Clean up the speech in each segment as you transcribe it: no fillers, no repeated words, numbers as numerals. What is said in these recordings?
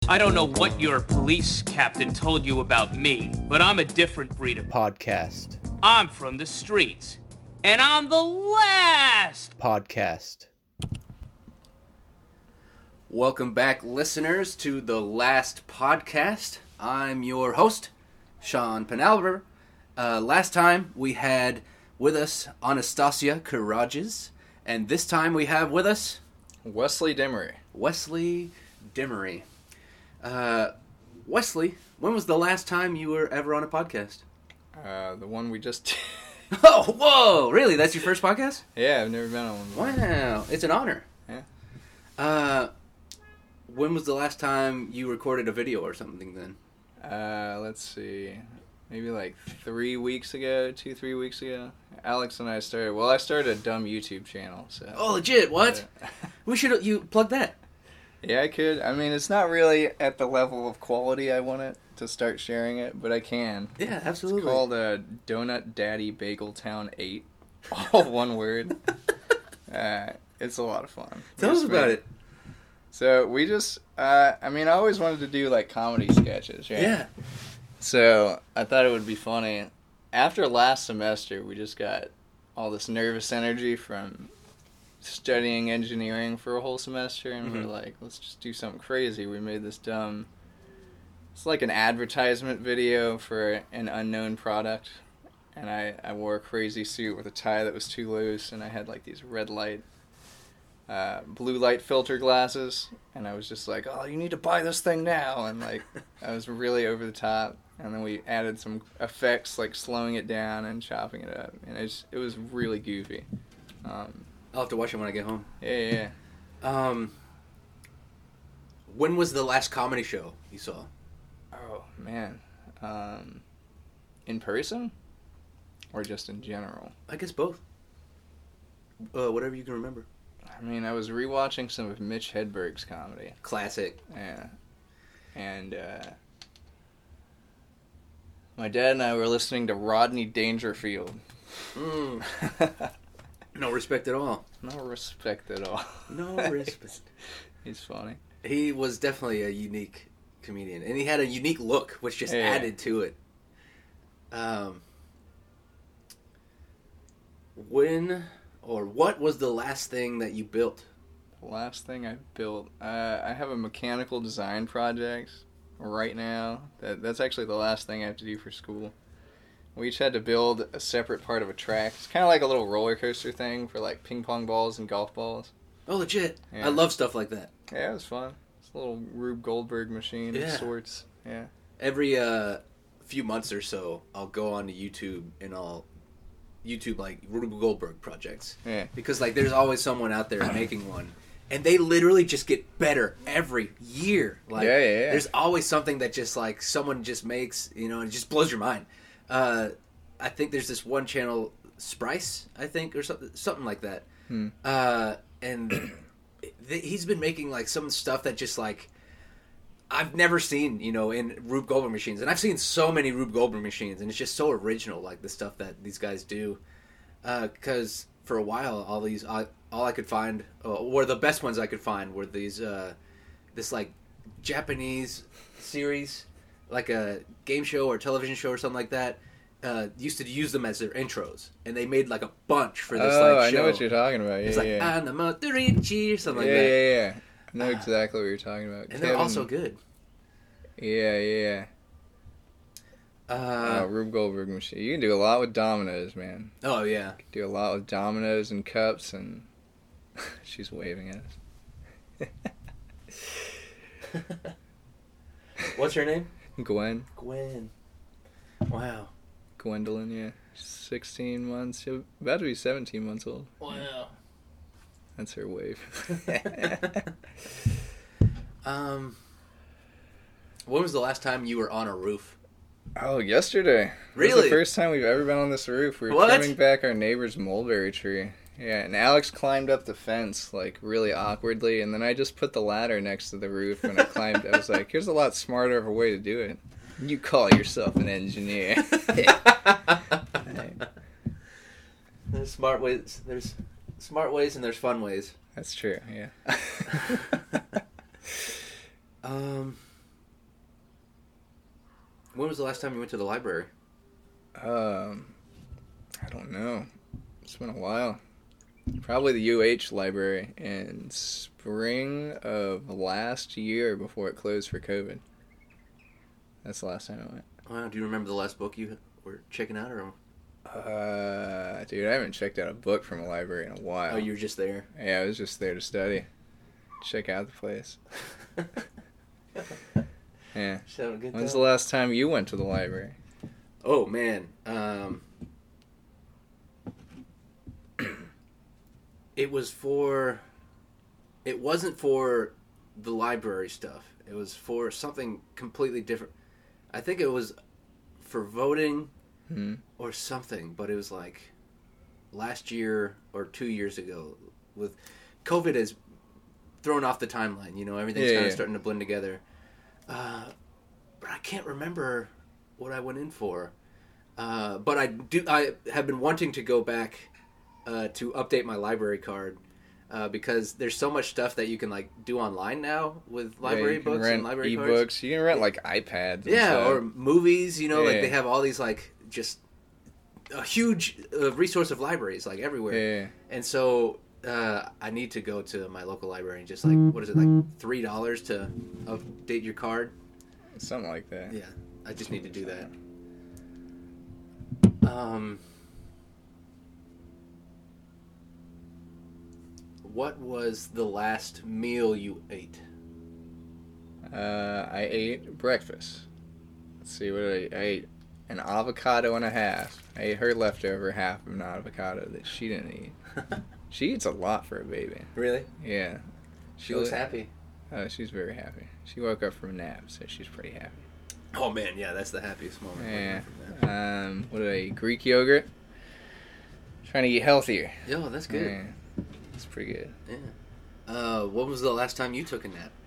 I don't know what your police captain told you about me, but I'm a different breed of podcast. I'm from the streets, and I'm the last podcast. Welcome back, listeners, to the last podcast. I'm your host, Sean Penalver. Last time we had with us Anastasia Karages, and this time we have with us Wesley Dimery. Wesley Dimery. Wesley, when was the last time you were ever on a podcast? The one we just Oh, whoa! Really? That's your first podcast? Yeah, I've never been on one. Wow, it's an honor. Yeah. When was the last time you recorded a video or something then? Let's see. Maybe like 3 weeks ago, 3 weeks ago. Alex and I I started a dumb YouTube channel, so. Oh, legit? What? You plug that. Yeah, I could. I mean, it's not really at the level of quality I want it to start sharing it, but I can. Yeah, absolutely. It's called Donut Daddy Bagel Town 8. All one word. It's a lot of fun. Tell us about it. So we just, I always wanted to do like comedy sketches, right? Yeah. So I thought it would be funny. After last semester, we just got all this nervous energy from studying engineering for a whole semester, and we're like, let's just do something crazy. We made this dumb, it's like an advertisement video for an unknown product, and I wore a crazy suit with a tie that was too loose, and I had like these red light, blue light filter glasses, and I was just like, oh, you need to buy this thing now, and like, I was really over the top, and then we added some effects, like slowing it down and chopping it up, and it was really goofy. I'll have to watch it when I get home. Yeah. When was the last comedy show you saw? Oh, man. In person? Or just in general? I guess both. Whatever you can remember. I mean, I was rewatching some of Mitch Hedberg's comedy. Classic. Yeah. And, my dad and I were listening to Rodney Dangerfield. No respect at all. No respect at all. No respect. He's funny. He was definitely a unique comedian, and he had a unique look, which just added to it. What was the last thing that you built? The last thing I built, I have a mechanical design project right now. That's actually the last thing I have to do for school. We each had to build a separate part of a track. It's kind of like a little roller coaster thing for like ping pong balls and golf balls. Oh, legit. Yeah. I love stuff like that. Yeah, it was fun. It's a little Rube Goldberg machine of sorts. Yeah. Every few months or so, I'll go on to YouTube and I'll YouTube like Rube Goldberg projects. Yeah. Because like there's always someone out there making one. And they literally just get better every year. Like, yeah. There's always something that just like someone just makes, and it just blows your mind. I think there's this one channel, Sprice, I think, or something like that. And he's been making like some stuff that just like I've never seen, in Rube Goldberg machines. And I've seen so many Rube Goldberg machines, and it's just so original, like the stuff that these guys do. Because for a while, all I could find, or the best ones I could find, were these this like Japanese series, like a game show or television show or something like that. Used to use them as their intros, and they made like a bunch for this show. I know what you're talking about. Yeah, it's like Anamotorichi or something like that. Yeah. I know exactly what you're talking about. And they're also good. Yeah. Rube Goldberg machine. You can do a lot with dominoes, man. Oh yeah. You can do a lot with dominoes and cups, and she's waving at us. What's her name? Gwen. Wow. Gwendolyn, yeah. 16 months. She's about to be 17 months old. Wow. That's her wave. When was the last time you were on a roof? Oh, yesterday. Really? It was the first time we've ever been on this roof. We were trimming back our neighbor's mulberry tree. Yeah, and Alex climbed up the fence, like, really awkwardly, and then I just put the ladder next to the roof, and I climbed. I was like, here's a lot smarter of a way to do it. You call yourself an engineer. There's smart ways. There's smart ways and there's fun ways. That's true, yeah. When was the last time you went to the library? I don't know. It's been a while. Probably the UH library in spring of last year before it closed for COVID. That's the last time I went. Wow, do you remember the last book you were checking out? Or Dude, I haven't checked out a book from a library in a while. oh, you were just there? Yeah, I was just there to study. Check out the place. Yeah. Just having a good When's time. the last time you went to the library? Oh, man. It wasn't for the library stuff. It was for something completely different. I think it was for voting or something, but it was like last year or 2 years ago. With COVID has thrown off the timeline, everything's kind of starting to blend together. But I can't remember what I went in for. But I have been wanting to go back to update my library card because there's so much stuff that you can like do online now with library books and library e-books. cards. You can rent like iPads. And Yeah, stuff. or movies. Like Yeah. they have all these like just a huge resource of libraries like everywhere. Yeah. And so I need to go to my local library and just like what is it like $3 to update your card? Something like that. Yeah, I just need to do that. What was the last meal you ate? I ate breakfast. Let's see, what did I ate? An avocado and a half. I ate her leftover half of an avocado that she didn't eat. She eats a lot for a baby. Really? Yeah. She looks happy. Oh, she's very happy. She woke up from a nap, so she's pretty happy. Oh man, yeah, that's the happiest moment. Yeah. What did I eat? Greek yogurt. Trying to eat healthier. Yo, that's good. Yeah. It's pretty good. Yeah. What was the last time you took a nap?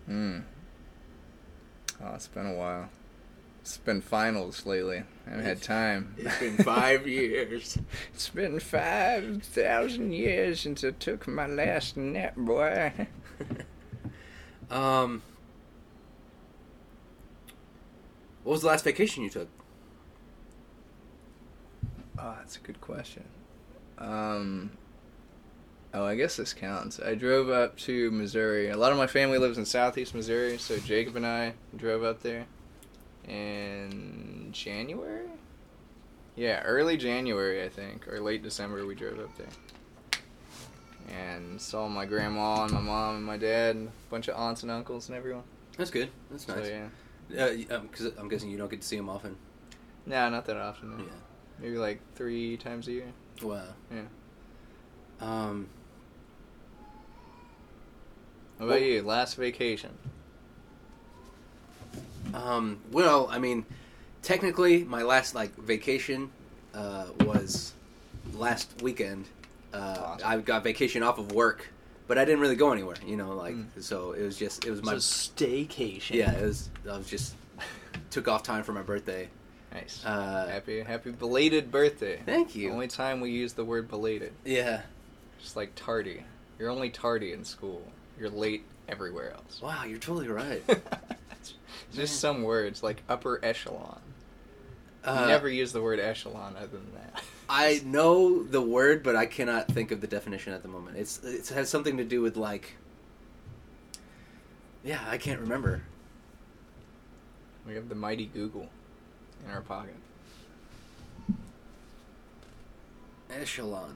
Oh, it's been a while. It's been finals lately. I haven't had time. It's been 5 years. It's been 5,000 years since I took my last nap, boy. What was the last vacation you took? Oh, that's a good question. I guess this counts. I drove up to Missouri. A lot of my family lives in southeast Missouri, so Jacob and I drove up there in January? Yeah, early January, I think, or late December we drove up there. And saw my grandma and my mom and my dad and a bunch of aunts and uncles and everyone. That's good. That's nice. So, yeah. Because I'm guessing you don't get to see them often. No, not that often. No. Yeah. Maybe like 3 times a year. Wow. Yeah. What about you? Last vacation? Well, I mean, technically, my last vacation was last weekend. Awesome. I got vacation off of work, but I didn't really go anywhere. So it was my staycation. yeah. I was just took off time for my birthday. Nice. Happy belated birthday. Thank you. The only time we use the word belated. Yeah. Just like tardy. You're only tardy in school. You're late everywhere else. Wow, you're totally right. Just some words like upper echelon. You never use the word echelon other than that. I know the word, but I cannot think of the definition at the moment. It has something to do with yeah, I can't remember. We have the mighty Google in our pocket. Echelon.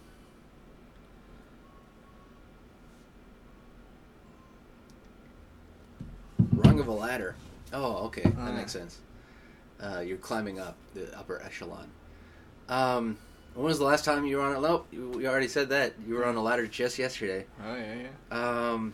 Rung of a ladder. Oh, okay, that makes sense. You're climbing up the upper echelon. When was the last time you were on a ladder? You already said that. You were on a ladder just yesterday. Oh, yeah.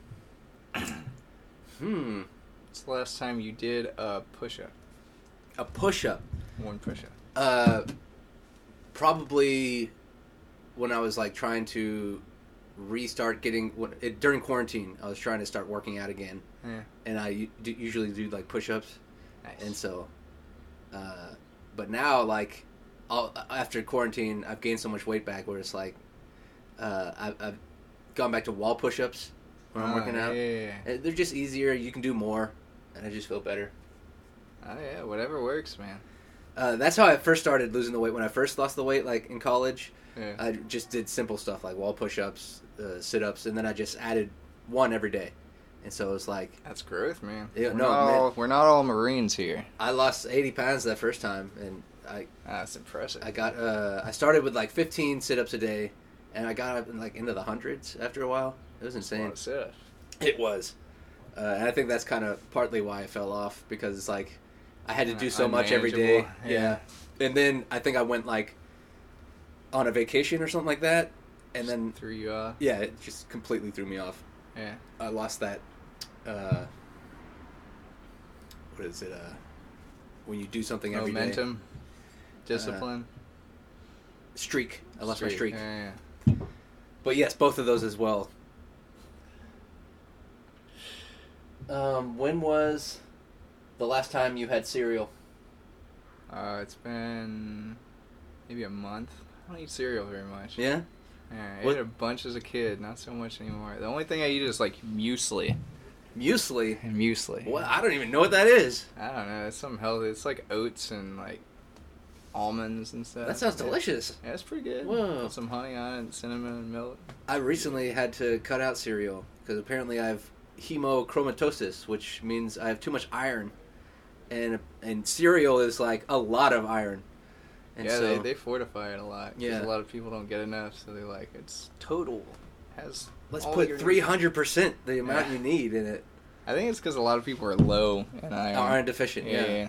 What's the last time you did a push-up? A push-up. One push-up. Probably when I was trying to restart during quarantine. I was trying to start working out again. Yeah. And I usually do push-ups. Nice. And so, but now after quarantine, I've gained so much weight back where it's I've gone back to wall push-ups when I'm working out. Yeah. And they're just easier. You can do more, and I just feel better. Oh yeah, whatever works, man. That's how I first started losing the weight. When I first lost the weight, like in college, Yeah. I just did simple stuff like wall push-ups, sit-ups, and then I just added one every day. And so it was like, That's growth, man. Yeah, We're not all Marines here. I lost 80 pounds that first time, and That's impressive. I started with like 15 sit-ups a day, and I got up in, like into the hundreds after a while. It was That's a lot insane. of sit-ups. It was, and I think that's kind of partly why I fell off, because it's like I had to do so much every day. Unmanageable, Yeah. And then I think I went like on a vacation or something like that, and then Threw you off. yeah, it just completely threw me off. Yeah. I lost that. What is it? When you do something every day. Momentum. Discipline. Streak. I lost my streak. Yeah. But yes, both of those as well. When was the last time you had cereal? It's been maybe a month. I don't eat cereal very much. Yeah? Yeah, I What- ate a bunch as a kid, not so much anymore. The only thing I eat is like muesli. Muesli? And muesli. What? I don't even know what that is. I don't know. It's something healthy. It's like oats and like almonds and stuff. That sounds Yeah. delicious. Yeah, it's pretty good. Whoa. Put some honey on it, and cinnamon and milk. I recently had to cut out cereal because apparently I have hemochromatosis, which means I have too much iron. And cereal is like a lot of iron. And Yeah, so, they fortify it a lot. 'Cause Yeah. a lot of people don't get enough, so they like it's total. Has let's all put your 300% the amount Yeah. you need in it. I think it's because a lot of people are low in iron. Iron deficient, yeah. Yeah.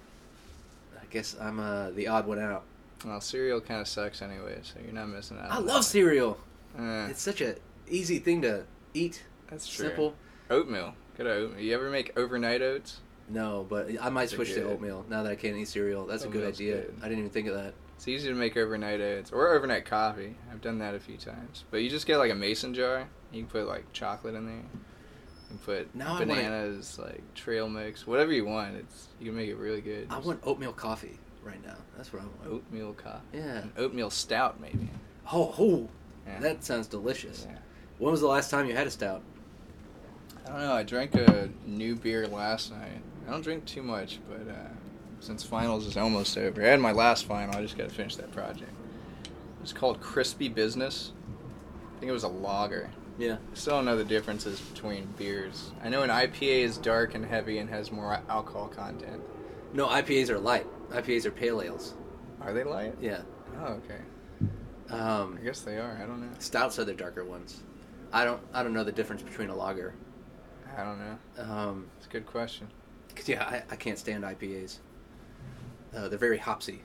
I guess I'm the odd one out. Well, cereal kind of sucks anyway, so you're not missing out. I on love that. cereal. Eh, It's such a easy thing to eat. that's true. Simple. Oatmeal. Good oatmeal. You ever make overnight oats? No, but I might They're switch to good. oatmeal now that I can't eat cereal. That's a good Oatmeal's idea. good. I didn't even think of that. It's easy to make overnight oats or overnight coffee. I've done that a few times. But you just get like a mason jar. You can put like chocolate in there. You can put Now I wanna- bananas, like trail mix, whatever you want. You can make it really good. I want oatmeal coffee right now. That's what I want. oatmeal coffee. Yeah. An oatmeal stout, maybe. Oh, Yeah. that sounds delicious. Yeah. When was the last time you had a stout? I don't know. I drank a new beer last night. I don't drink too much, but since finals is almost over, I had my last final. I just got to finish that project. It's called Crispy Business. I think it was a lager. Yeah. I still don't know the differences between beers. I know an IPA is dark and heavy and has more alcohol content. No, IPAs are light. IPAs are pale ales. Are they light? Yeah. Oh, okay. I guess they are. I don't know. Stouts are the darker ones. I don't know the difference between a lager. I don't know. It's a good question. 'Cause, yeah, I can't stand IPAs. They're very hopsy.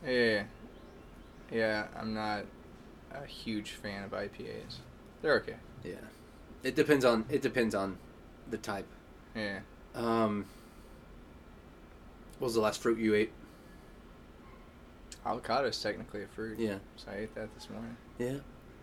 Yeah, I'm not a huge fan of IPAs. They're okay. Yeah. It depends on the type. Yeah. What was the last fruit you ate? Avocado is technically a fruit. Yeah. So I ate that this morning. Yeah.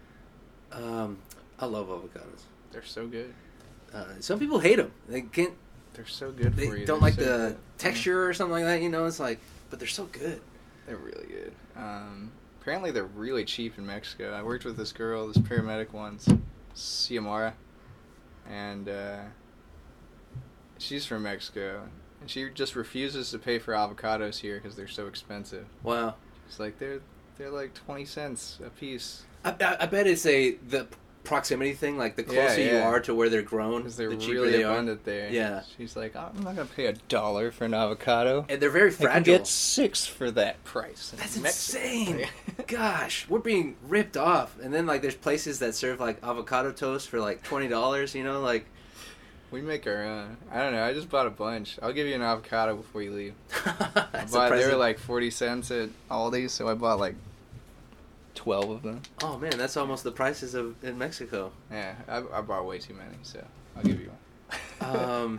I love avocados. They're so good. Some people hate them. They can't. They're so good They for you. don't They're like so the good. texture or something like that. You know, it's like, but they're so good. They're really good. Apparently they're really cheap in Mexico. I worked with this girl, this paramedic once, Xiomara, and she's from Mexico, and she just refuses to pay for avocados here because they're so expensive. Wow. It's like they're like 20 cents a piece. I bet it's the proximity thing. Like the closer you yeah. are to where they're grown, Because they're the cheaper really they are. abundant there. Yeah. She's like, I'm not gonna pay $1 for an avocado. And they're very I fragile. can get 6 for that price. in That's Mexico." insane. Gosh, we're being ripped off. And then like there's places that serve like avocado toast for like $20. You know, like. We make our own. I don't know. I just bought a bunch. I'll give you an avocado before you leave. That's They were impressive. like 40 cents at Aldi, so I bought like 12 of them. Oh man, that's almost the prices of in Mexico. Yeah, I bought way too many, so I'll give you one.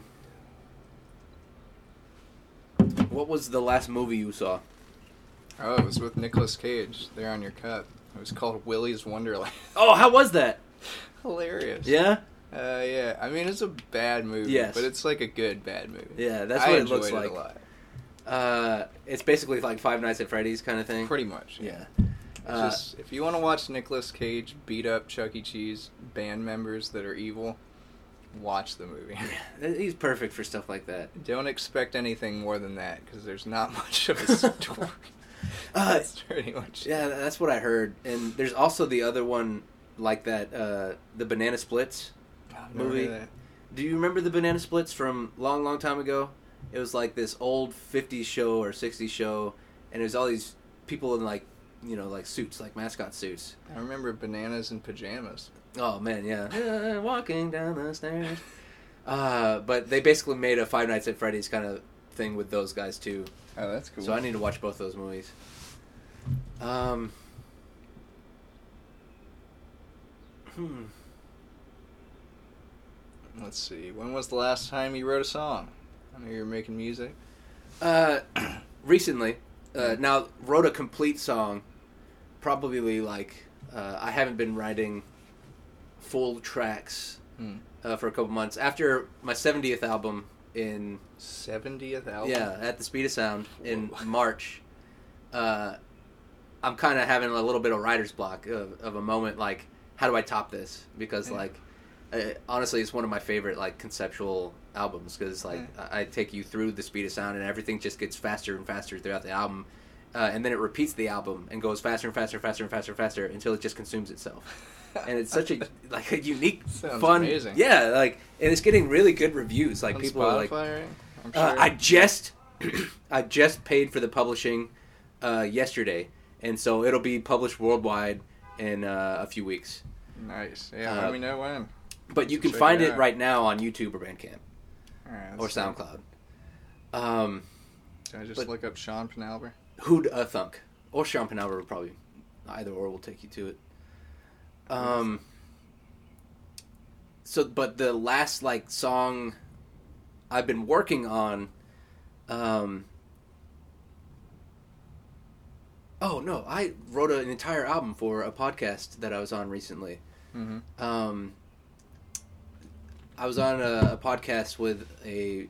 What was the last movie you saw? Oh, it was with Nicolas Cage. There on your cup. It was called Willy's Wonderland. Oh, how was that? Hilarious. Yeah? Yeah. I mean, it's a bad movie, Yes. but it's like a good bad movie. Yeah, that's I what it enjoyed looks like. a lot. It's basically like Five Nights at Freddy's kind of thing. Pretty much. Yeah. Just if you want to watch Nicolas Cage beat up Chuck E. Cheese band members that are evil, watch the movie. He's perfect for stuff like that. Don't expect anything more than that, because there's not much of a story. That's pretty much. Yeah, that's what I heard. And there's also the other one like that, the Banana Splits movie. Do you remember the Banana Splits from long, long time ago? It was like this old 50s show or 60s show, and it was all these people in like, you know, like suits, like mascot suits. I remember Bananas in Pajamas. Oh man, yeah. Walking down the stairs. But they basically made a Five Nights at Freddy's kind of thing with those guys too. Oh, that's cool. So I need to watch both those movies. Let's see. When was the last time you wrote a song? I know you're making music. Recently. Now, wrote a complete song. Probably like, I haven't been writing full tracks for a couple months. After my 70th album in... 70th album? Yeah, at the Speed of Sound in March. I'm kind of having a little bit of writer's block of a moment, like, how do I top this? Because, like, honestly, it's one of my favorite, like, conceptual albums, because, like, I take you through the Speed of Sound, and everything just gets faster and faster throughout the album, and then it repeats the album and goes faster and faster and faster and faster and faster until it just consumes itself. And it's such a, like, a unique, fun... amazing. Yeah, like, and it's getting really good reviews. Like, on people Spotify, are like... right? I'm sure. I just paid for the publishing yesterday, and so it'll be published worldwide in a few weeks. Nice. Yeah, let me know when. But you can find it right now on YouTube or Bandcamp or SoundCloud. Can I just look up Sean Penalver? Who'd Thunk or Sean Penalver would probably either or will take you to it. So, but the last like song I've been working on. Oh no! I wrote an entire album for a podcast that I was on recently. Mm-hmm. I was on a podcast with an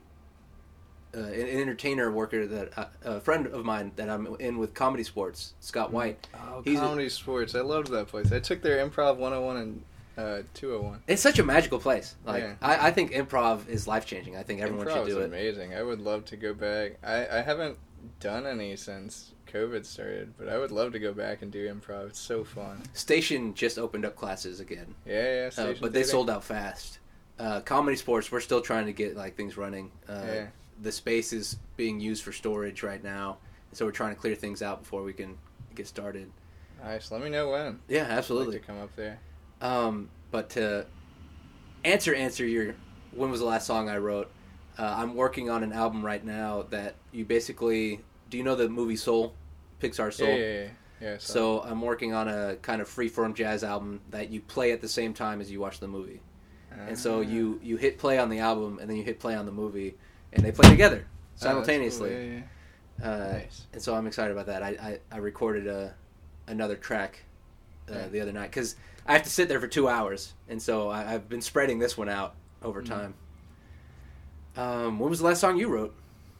entertainer worker that a friend of mine that I'm in with Comedy Sports, Scott White. Oh, Comedy Sports! I loved that place. I took their Improv 101 and 201. It's such a magical place. Like I think improv is life changing. I think everyone should do it. Improv is amazing. I would love to go back. I haven't done any since COVID started, but I would love to go back and do improv. It's so fun. Station just opened up classes again. Yeah, Station. But they sold out fast. Comedy Sports, we're still trying to get like things running. The space is being used for storage right now, so we're trying to clear things out before we can get started. Nice. Let me know when. Yeah, absolutely. I'd like to come up there. But to answer your when was the last song I wrote? I'm working on an album right now that you basically... Do you know the movie Soul? Pixar Soul? Yeah. So I'm working on a kind of freeform jazz album that you play at the same time as you watch the movie. And so you hit play on the album, and then you hit play on the movie, and they play together simultaneously. Cool. Nice. And so I'm excited about that. I recorded another track the other night, because I have to sit there for 2 hours, and so I've been spreading this one out over time. When was the last song you wrote?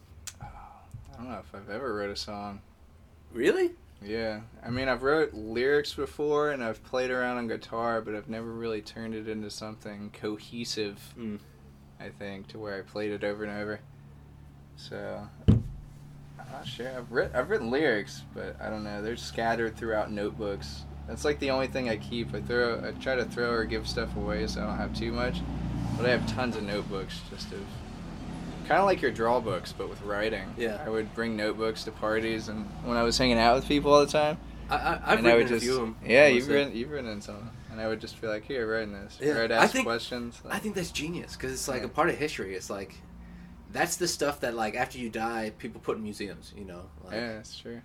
I don't know if I've ever wrote a song. Really? Yeah. I mean, I've wrote lyrics before, and I've played around on guitar, but I've never really turned it into something cohesive, I think, to where I played it over and over. So, I'm not sure. I've written lyrics, but I don't know. They're scattered throughout notebooks. That's like the only thing I keep. I try to throw or give stuff away so I don't have too much, but I have tons of notebooks just of... Kind of like your draw books, but with writing. Yeah. I would bring notebooks to parties, and when I was hanging out with people all the time. I've written a few of them. Yeah, you've written in some. And I would just be like, here, write in this. Yeah. Or I'd ask questions. I think that's genius, because it's like a part of history. It's like, that's the stuff that, like, after you die, people put in museums, you know? Like, yeah, that's true.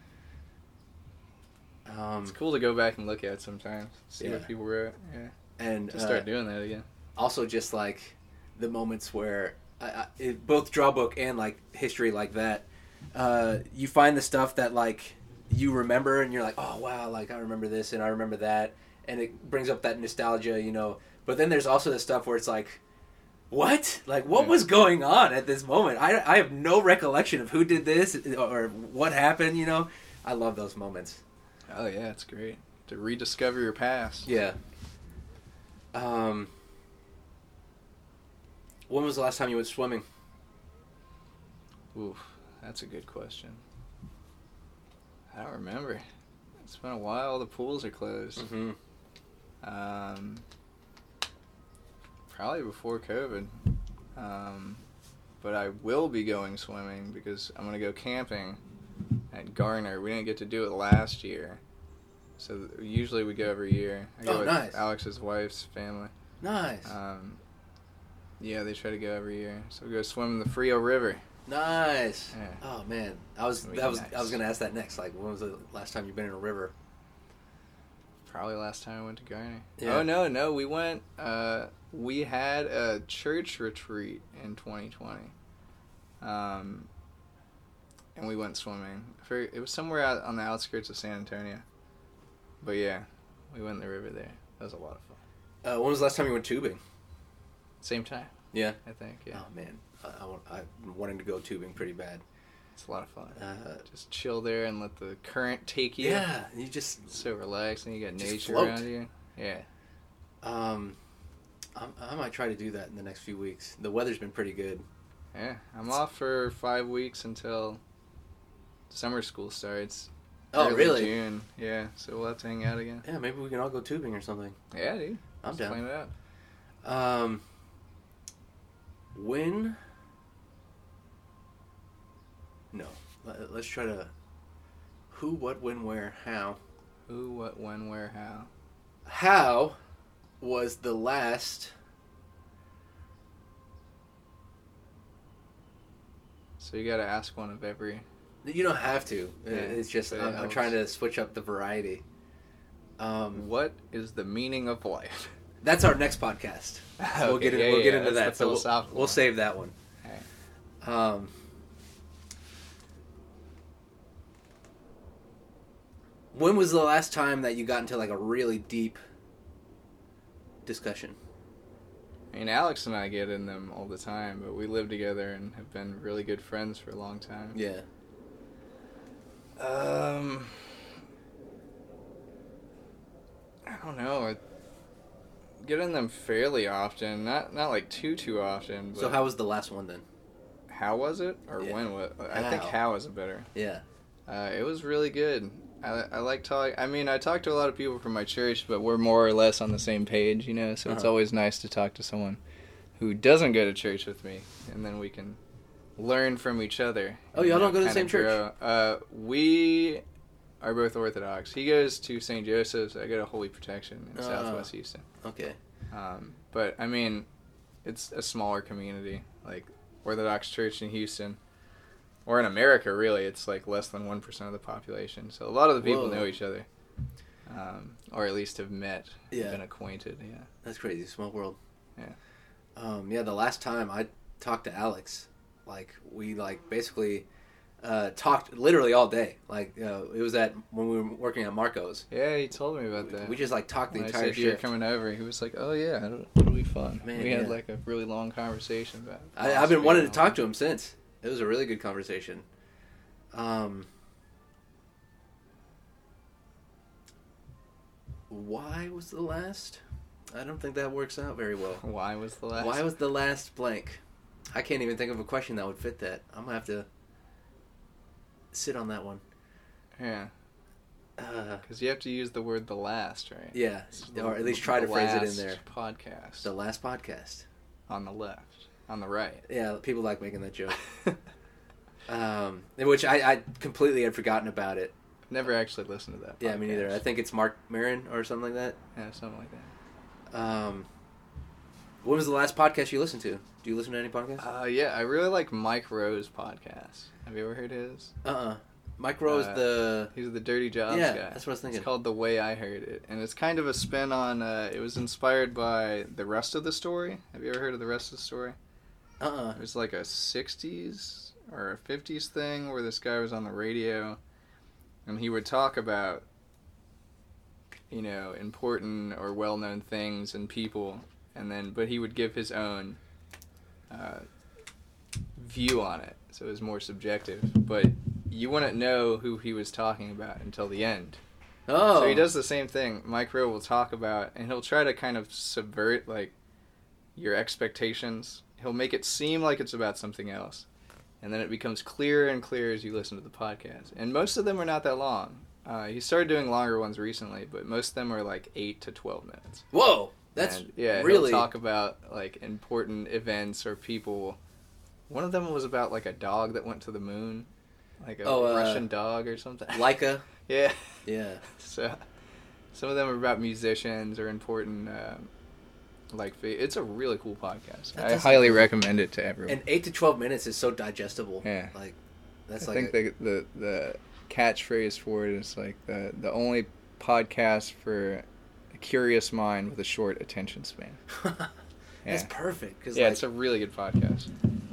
It's cool to go back and look at sometimes. See what people wrote. Yeah. And just start doing that again. Also, just, like, the moments where... both draw book and like history like that, you find the stuff that like you remember and you're like, oh wow, like I remember this and I remember that, and it brings up that nostalgia, you know. But then there's also the stuff where it's like, what was going on at this moment? I have no recollection of who did this or what happened, you know. I love those moments. Oh yeah, it's great to rediscover your past. Yeah. When was the last time you went swimming? Oof, that's a good question. I don't remember. It's been a while. The pools are closed. Mm-hmm. Probably before COVID. But I will be going swimming because I'm going to go camping at Garner. We didn't get to do it last year. So usually we go every year. I go with nice. Alex's wife's family. Nice. Yeah, they try to go every year. So we go swim in the Frio River. Nice. Yeah. Oh man, I was Nice. gonna ask that next. Like, when was the last time you've been in a river? Probably last time I went to Garner. Yeah. Oh no, we went. We had a church retreat in 2020. And we went swimming. It was somewhere out on the outskirts of San Antonio. But yeah, we went in the river there. That was a lot of fun. When was the last time you went tubing? Same time, Yeah. I think. Yeah, Oh man, I'm wanting to go tubing pretty bad. it's a lot of fun. Just Just chill there and let the current take you. yeah, you just It's so relaxing. You got Just nature float. around you. Yeah. I might try to do that in the next few weeks. The weather's been pretty good. Yeah, I'm off for 5 weeks until summer school starts. Oh, Early really? June. Yeah, so we'll have to hang out again. Yeah, maybe we can all go tubing or something. Yeah, dude. I'm Let's down. plan it out. When? No. Let's try to. Who, what, when, where, how? Who, what, when, where, how. How was the last? So you got to ask one of every. You don't have to. Yeah, It's just but it I'm helps. trying to switch up the variety. What is the meaning of life? That's our next podcast. We'll Okay, get yeah, we'll get yeah, into that's that. the So philosophical we'll one. save that one. Okay. When was the last time that you got into like a really deep discussion? I mean, Alex and I get in them all the time, but we live together and have been really good friends for a long time. Yeah. I don't know. I get in them fairly often, not like too often. But So how was the last one then? how was it, or Yeah. when was? I think how is better. Yeah. It was really good. I like talking. I mean, I talk to a lot of people from my church, but we're more or less on the same page, you know. So it's Uh-huh. always nice to talk to someone who doesn't go to church with me, and then we can learn from each other. Oh, y'all and, don't go to the kinda same church? grow. We are both Orthodox. He goes to St. Joseph's. I go to Holy Protection in Southwest Houston. Okay. But I mean, it's a smaller community, like Orthodox Church in Houston. Or in America, really, it's like less than 1% of the population. So a lot of the people Whoa. know each other, or at least have met, Yeah. been acquainted. Yeah, That's crazy. Small world. Yeah. Yeah, the last time I talked to Alex, like we basically talked literally all day. Like it was when we were working at Marco's. yeah. He told me about that. We just talked the when I entire said you were shift. coming over, he was like, "Oh yeah, it'll be fun." Man, we had yeah. like a really long conversation about. I've been wanting to talk to him since. It was a really good conversation. Why was the last? I don't think that works out very well. Why was the last? Why was the last blank? I can't even think of a question that would fit that. I'm gonna have to sit on that one. Yeah, because you have to use the word "the last," right? Yeah, It's or at least try to the phrase it in last there. Podcast The last podcast. on the left, on the right. Yeah, people like making that joke. Which I completely had forgotten about it. Never actually listened to that. Yeah, me neither. podcast. I think it's Mark Maron or something like that. Yeah, something like that. When was the last podcast you listened to? Do you listen to any podcasts? Yeah, I really like Mike Rowe's podcast. Have you ever heard his? Mike Rowe's He's the Dirty Jobs Yeah, guy. that's what I was thinking. It's called The Way I Heard It, and it's kind of a spin on. It was inspired by The Rest of the Story. Have you ever heard of The Rest of the Story? It was like a '60s or a '50s thing where this guy was on the radio, and he would talk about, you know, important or well-known things and people, but he would give his own view on it, so it was more subjective. But you wouldn't know who he was talking about until the end. Oh. So he does the same thing. Mike Rowe will talk about, and he'll try to kind of subvert like your expectations he'll make it seem like it's about something else. And then it becomes clearer and clearer as you listen to the podcast. And most of them are not that long. He started doing longer ones recently, but most of them are like 8 to 12 minutes. Whoa! That's really... He'll talk about like important events or people. One of them was about like a dog that went to the moon. Like a Russian dog or something. Laika? Yeah. Yeah. So, some of them are about musicians or important... it's a really cool podcast. I highly recommend it to everyone. And 8 to 12 minutes is so digestible. Yeah. Like, that's I like... think the catchphrase for it is like the only podcast for a curious mind with a short attention span. That's perfect. Cause it's a really good podcast.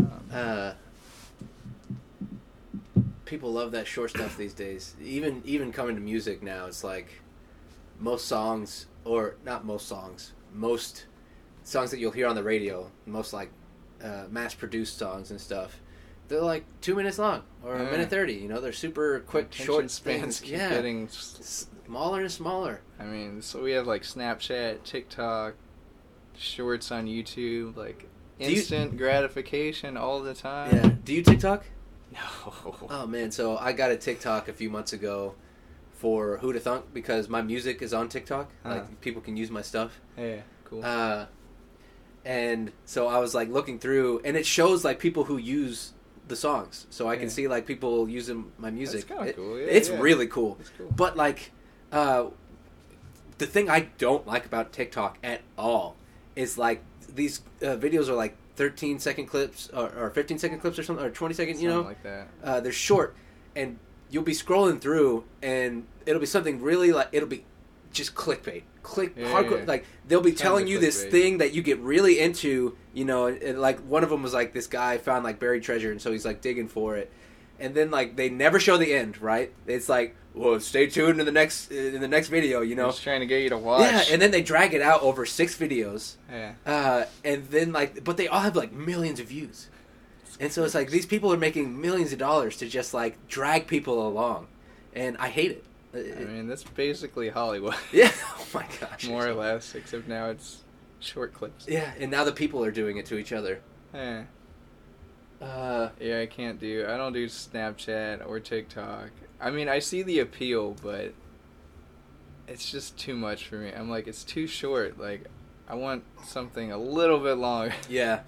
People love that short stuff these days. Even coming to music now, it's like most songs, or not most songs, most songs that you'll hear on the radio, most like mass-produced songs and stuff, they're like 2 minutes long or a minute 30. You know, they're super quick, short spans. things. Keep getting smaller and smaller. I mean, so we have like Snapchat, TikTok, shorts on YouTube, like instant gratification all the time. Yeah. Do you TikTok? No. Oh man, so I got a TikTok a few months ago for Who to Thunk because my music is on TikTok. Like people can use my stuff. Yeah, cool. And so I was like looking through, and it shows like people who use the songs, so I can see like people using my music. That's kind of cool. Yeah, it's really cool. It's cool. But like, the thing I don't like about TikTok at all is like these videos are like 13-second clips or 15-second clips or something, or 20-second, you know, like that. They're short, and you'll be scrolling through, and it'll be something really like it'll be just clickbait, hardcore. Like they'll be telling you this thing that you get really into, you know. And like one of them was like this guy found like buried treasure, and so he's like digging for it, and then like they never show the end, right? It's like, well, stay tuned in the next video, you know. They're just trying to get you to watch. Yeah, and then they drag it out over 6 videos. Yeah. And then like, but they all have like millions of views, and so it's like these people are making millions of dollars to just like drag people along, and I hate it. I mean, that's basically Hollywood. Yeah. Oh my gosh. More or less, except now it's short clips. Yeah, and now the people are doing it to each other. Yeah. Yeah, I don't do Snapchat or TikTok. I mean, I see the appeal, but it's just too much for me. I'm like, it's too short. Like, I want something a little bit longer. Yeah.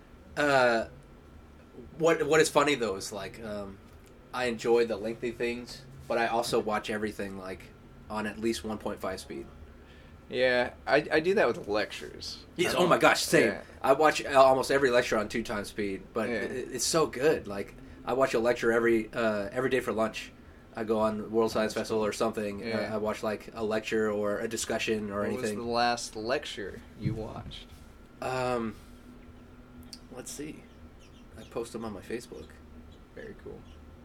What is funny though is like, I enjoy the lengthy things, but I also watch everything like on at least 1.5 speed. Yeah, I do that with lectures. Yes. Oh my gosh, same. Yeah. I watch almost every lecture on 2 times speed, but it's so good. Like I watch a lecture every day for lunch. I go on World Science Festival or something. Yeah. I watch like a lecture or a discussion or anything. What was the last lecture you watched? Let's see. I post them on my Facebook. Very cool.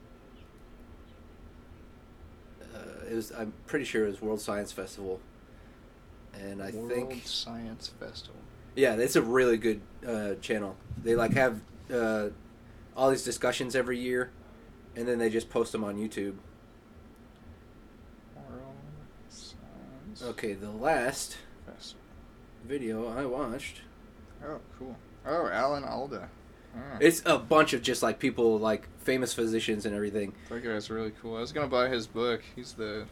I'm pretty sure it was World Science Festival, and I think World Science Festival. Yeah, it's a really good channel. They like have all these discussions every year, and then they just post them on YouTube. World Science. Okay, the last Festival. video I watched. Oh, cool. Oh, Alan Alda. Oh. It's a bunch of just like people, like famous physicians and everything. That guy's really cool. I was gonna buy his book. He's the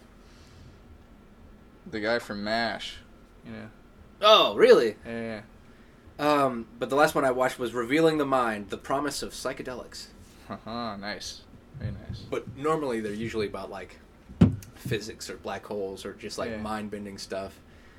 guy from MASH, you know. Oh, really? Yeah. But the last one I watched was Revealing the Mind: The Promise of Psychedelics. Nice. Very nice. But normally they're usually about like physics or black holes or just like mind-bending stuff.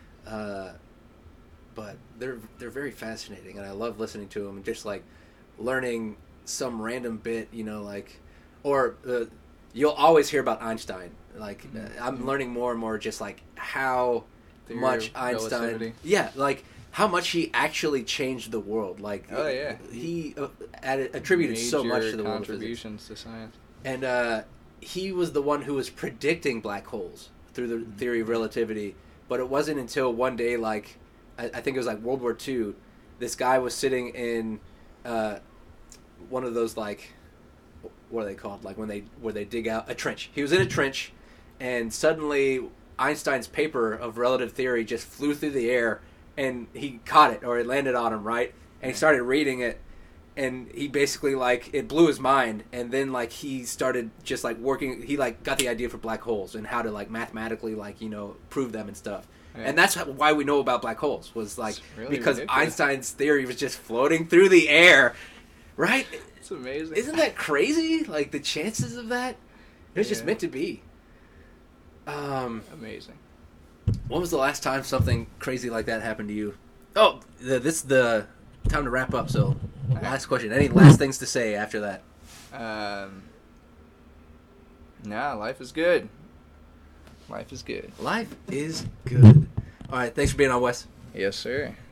But they're very fascinating, and I love listening to them and just like learning some random bit, you know, like, or you'll always hear about Einstein. Like, I'm learning more and more just like how much Einstein, relativity. yeah, like how much he actually changed the world. Like, he attributed so much to the world of physics. Contributions to science. And he was the one who was predicting black holes through the theory of relativity. But it wasn't until one day, like, I think it was like World War II, this guy was sitting in one of those, like, what are they called? Like where they dig out a trench. He was in a trench, and suddenly Einstein's paper of relative theory just flew through the air, and he caught it, or it landed on him, right? And he started reading it, and he basically like it blew his mind, and then like he started just like working. He like got the idea for black holes and how to like mathematically like prove them and stuff. Yeah. And that's why we know about black holes was like really because ridiculous. Einstein's theory was just floating through the air, right? It's amazing. Isn't that crazy? Like the chances of that, it was just meant to be. Amazing. When was the last time something crazy like that happened to you? Oh, this is the time to wrap up. So, last question. Any last things to say after that? Nah, life is good. Life is good. Life is good. All right, thanks for being on, Wes. Yes, sir.